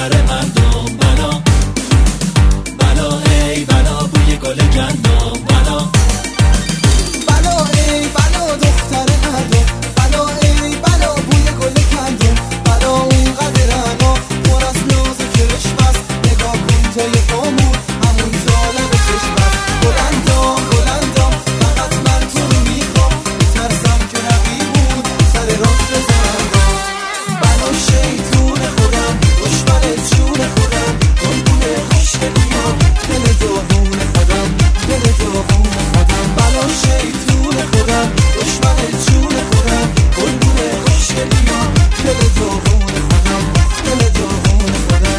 سر مردم بلا بلا ای بلا بوی گل گندم بلا بلا ای بلا دختر مردم بلا ای بلا بوی گل گندم بلا اون قدرها پر از ناز کرش بس نگاه کن جای پامون همون جالب چشم بس بلندام بلندام فقط من تو رو میخوام میترسم که رقیبون سر راست بزنم بلا شیطون خودم دشمن جون خودم گلگون خوشگلیام دل داغون خودم دل داغون خودم بلا شیطون خودم دشمن جون خودم گلگون خوشگلیام دل داغون خودم دل داغون خودم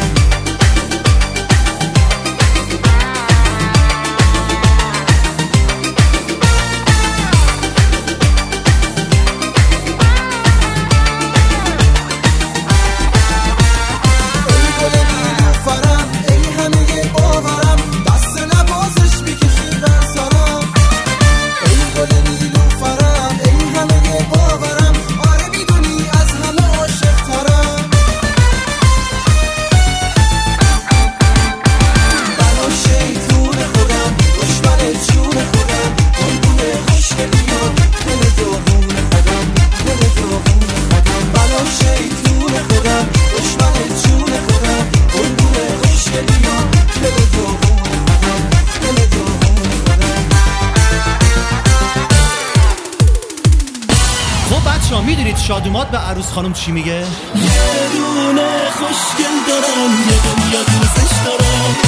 ای گل نیلوفرم ای همه باورم دست نبازش میکشی بر سرم ای گل نیلوفرم ای همه باورم آره میدونی از همه عاشق ترم بلا شیطون خودم دشمن جون خودم گلگون خوشگلیام دل داغون خودم دل داغون خودم بلا شیطون خودم دشمن جون خودم گلگون خوشگلیام دل داغون خودم دل داغون خودم خب بچه‌ها میدونید شادومات به عروس خانم چی میگه؟ یه دونه خوشگل دارم یه دنیا دوستش دارم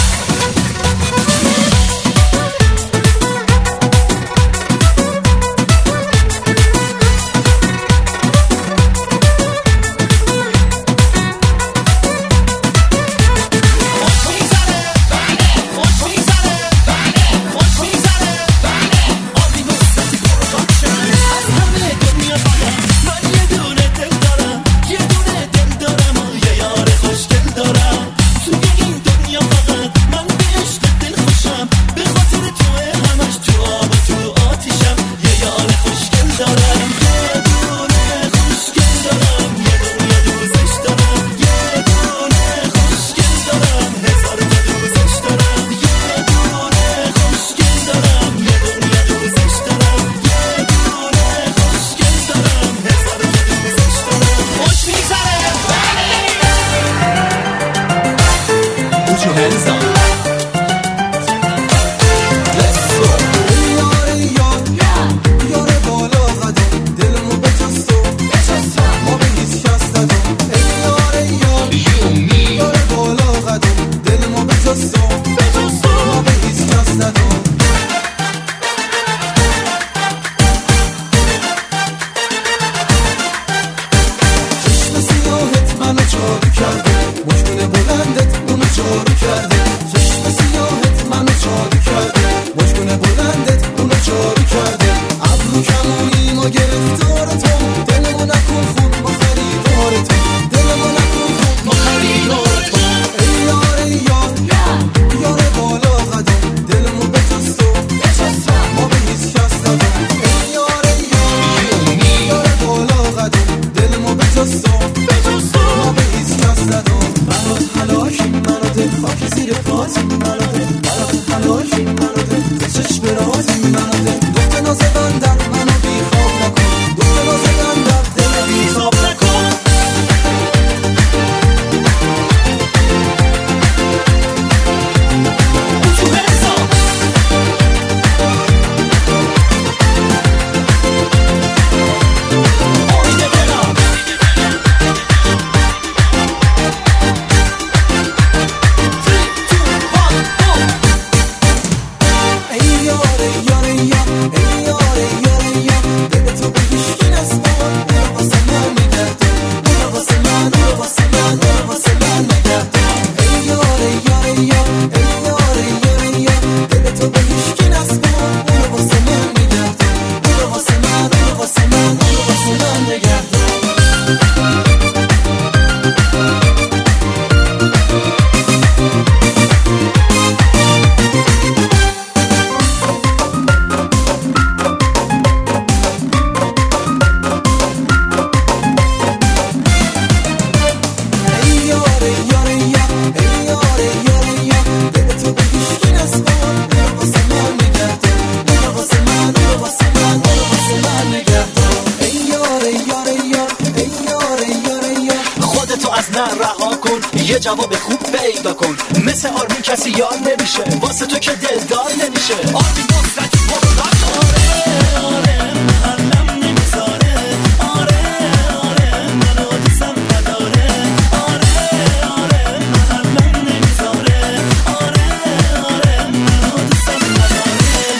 کن، یه جواب خوب پیدا کن. مثل آرمین کسی یاد نمیشه، واسه تو که دلدار نمیشه. آرمین نصرتی مطلق. آره آره محلم نمیذاره، آره آره منو دوستم نداره، آره آره محلم نمیذاره، آره آره منو دوستم نداره.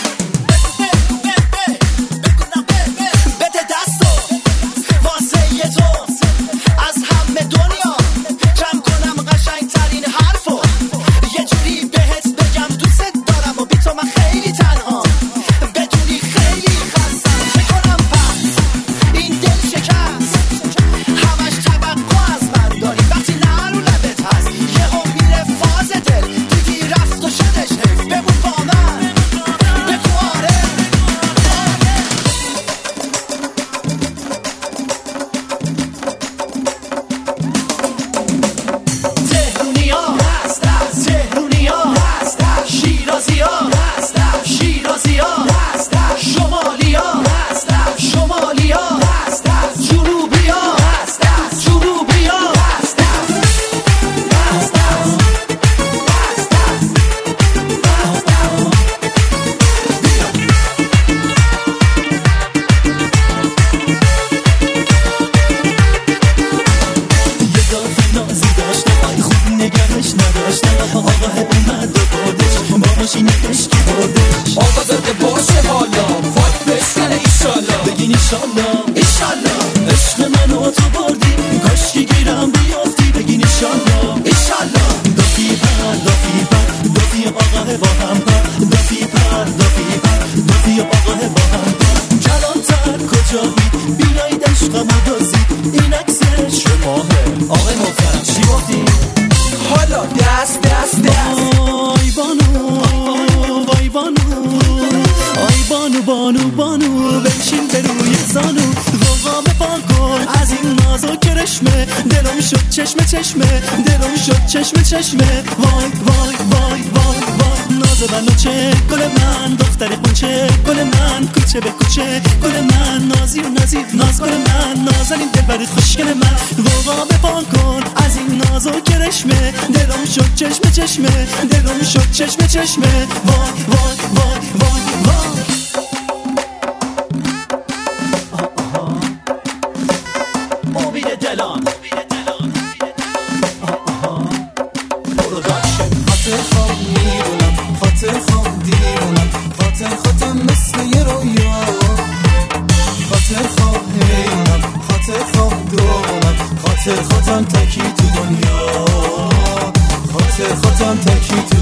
بده دستو واسه یه تو از همه دنیا جمع کنم قشنگترین حرفو، یه جوری بهت بگم دوست دارم و بی تو من خیلی تنها، بدونی خیلی خستم. چه کنم پس این دل شکست، همش توقع از من داری وقتی نه رو لبت هست. یه هم میره فاز دل، دیدی رفت و شدش حیف. بمون با من بگو آره. تهرونیا تهرونیا، شیرازیا شیرازیا، شمالیا شمالیا، جنوبیا جنوبیا. یه دافی نازی داشته، آی خوب نگهش نداشته، آقا اومد و بردش با ماشین عشقی بردش. آقا زده باشه حالا فاک بشکنه ایشالا، بگین ایشالله ایشالله عشق منو تو بردی، کاش که گیرم بیافتی. بگین ایشالله ایشالله. دافی پر دافی پر دافی آقا با هم پر، دافی پر دافی پر دافی آقا با هم پر. کلانتر کجایی بیایید عشقمو دزدید، این عکس شماهه آقای محترم چی گفتی؟ حالا دست دست دست. وای بانو وای بانو، آی بانو بانو بانو، بنشین به روی زانو. ذوقا بپا کن از این ناز و کرشمه، دلم شد چشمه چشمه، دلم شد چشمه چشمه. وای وای وای وای وای ناز منو چه گل من، دختر قنچه گل من، کوچه به کوچه گل من، نازی نازی ناز گل من، نازنین دلبر خوشگل من. ذوقا بپا کن از این ناز و کرشمه، دلم شد چشمه چشمه، دلم شد چشمه چشمه. وای وای وای وای وای. امید دلان پروداکشن. خاطر خواب میرونم، خاطر خواب دیرونم، خاطر خودم مثل یه رویا، خاطر خواب حیرونم، خاطر خواب دورونم، خاطر خودم تکی تو دنیا، خاطر خودم تکی تو